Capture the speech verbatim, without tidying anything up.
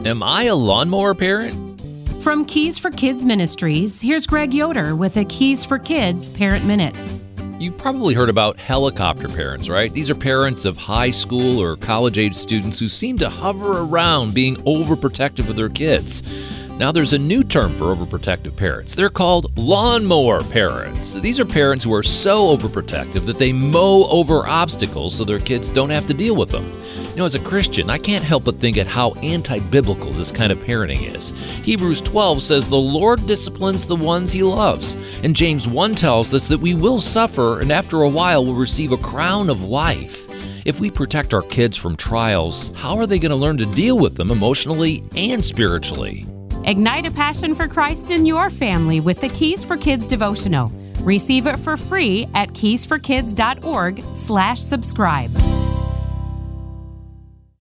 Am I a lawnmower parent? From Keys for Kids Ministries, here's Greg Yoder with a Keys for Kids Parent Minute. You probably heard about helicopter parents, right? These are parents of high school or college-age students who seem to hover around being overprotective of their kids. Now there's a new term for overprotective parents. They're called lawnmower parents. These are parents who are so overprotective that they mow over obstacles so their kids don't have to deal with them. You know, as a Christian, I can't help but think at how anti-biblical this kind of parenting is. Hebrews twelve says the Lord disciplines the ones he loves. And James one tells us that we will suffer and after a while will receive a crown of life. If we protect our kids from trials, how are they going to learn to deal with them emotionally and spiritually? Ignite a passion for Christ in your family with the Keys for Kids devotional. Receive it for free at keys for kids dot org slash subscribe.